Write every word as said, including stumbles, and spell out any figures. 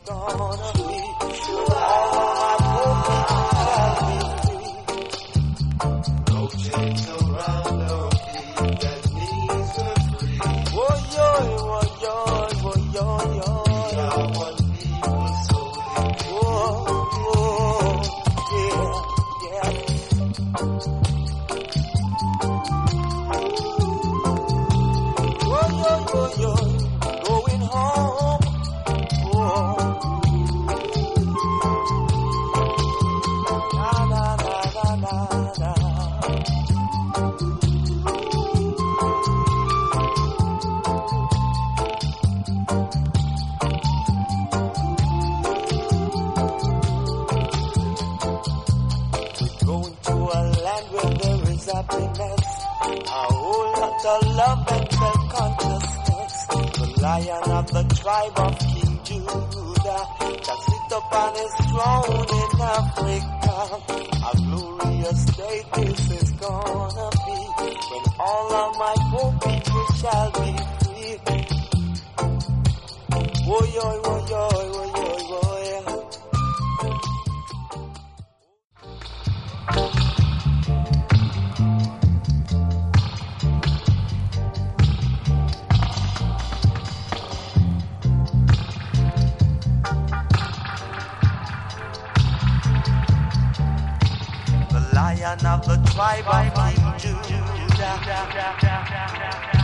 gonna be. All my people shall be free. No chains around the feet that needs her free. Oh yo, oh yo, oh yo, yo. We are one people, so we oh, oh, yeah, yeah. Oh yo, yo, yo, going home. Oh, na na na na na na. Going to a land where there is happiness, a whole lot of love and self-consciousness. The Lion of the tribe of King Judah that sit upon his throne in Africa. A glorious day this is gonna be, when all of my poor people shall be free. Oh yo, oh yo, oh yo, oh yeah. The Lion of the tribe of King Judah.